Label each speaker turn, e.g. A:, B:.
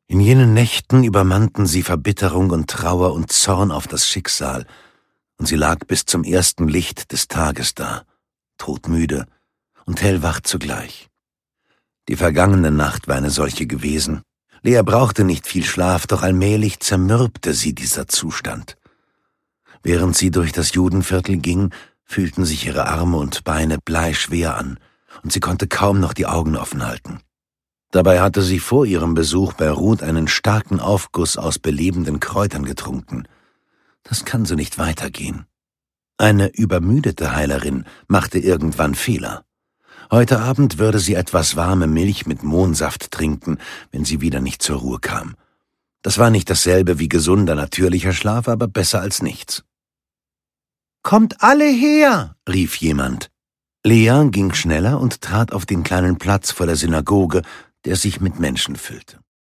A: In jenen Nächten übermannten sie Verbitterung und Trauer und Zorn auf das Schicksal, und sie lag bis zum ersten Licht des Tages da, todmüde und hellwach zugleich. Die vergangene Nacht war eine solche gewesen. Lea brauchte nicht viel Schlaf, doch allmählich zermürbte sie dieser Zustand. Während sie durch das Judenviertel ging, fühlten sich ihre Arme und Beine bleischwer an, und sie konnte kaum noch die Augen offen halten. Dabei hatte sie vor ihrem Besuch bei Ruth einen starken Aufguss aus belebenden Kräutern getrunken. Das kann so nicht weitergehen. Eine übermüdete Heilerin machte irgendwann Fehler. Heute Abend würde sie etwas warme Milch mit Mohnsaft trinken, wenn sie wieder nicht zur Ruhe kam. Das war nicht dasselbe wie gesunder, natürlicher Schlaf, aber besser als nichts. »Kommt alle her!« rief jemand. Lea ging schneller und trat auf den kleinen Platz vor der Synagoge, der sich mit Menschen füllte.